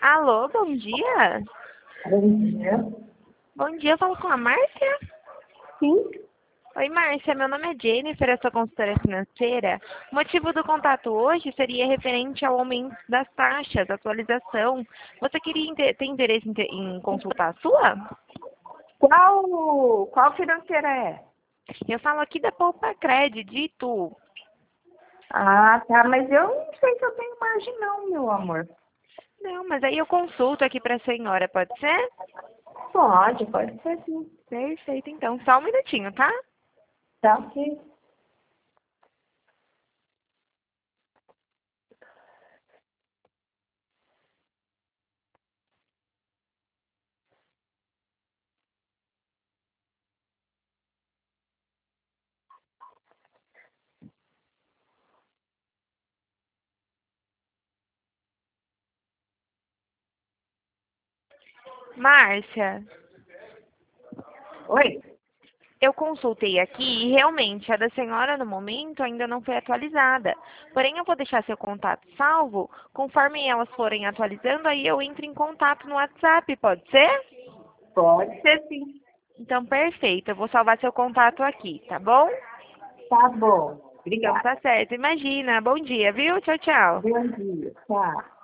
Alô, bom dia. Bom dia. Bom dia, eu falo com a Márcia. Sim. Oi, Márcia, meu nome é Jennifer, eu sou consultora financeira. O motivo do contato hoje seria referente ao aumento das taxas, atualização. Você queria ter interesse em consultar a sua? Qual financeira é? Eu falo aqui da Poupa Crédito. Ah, tá, mas eu não sei se eu tenho margem não, meu amor. Não, mas aí eu consulto aqui para a senhora, pode ser? Pode ser sim. Perfeito, então. Só um minutinho, tá? Tá ok. Márcia, Oi? eu consultei aqui e realmente a da senhora no momento ainda não foi atualizada. Porém, eu vou deixar seu contato salvo. Conforme elas forem atualizando, aí eu entro em contato no WhatsApp, pode ser? Pode ser sim. Então, perfeito. Eu vou salvar seu contato aqui, tá bom? Tá bom. Então, Obrigada. tá certo. Imagina. Bom dia, viu? Tchau, tchau. Bom dia. Tchau.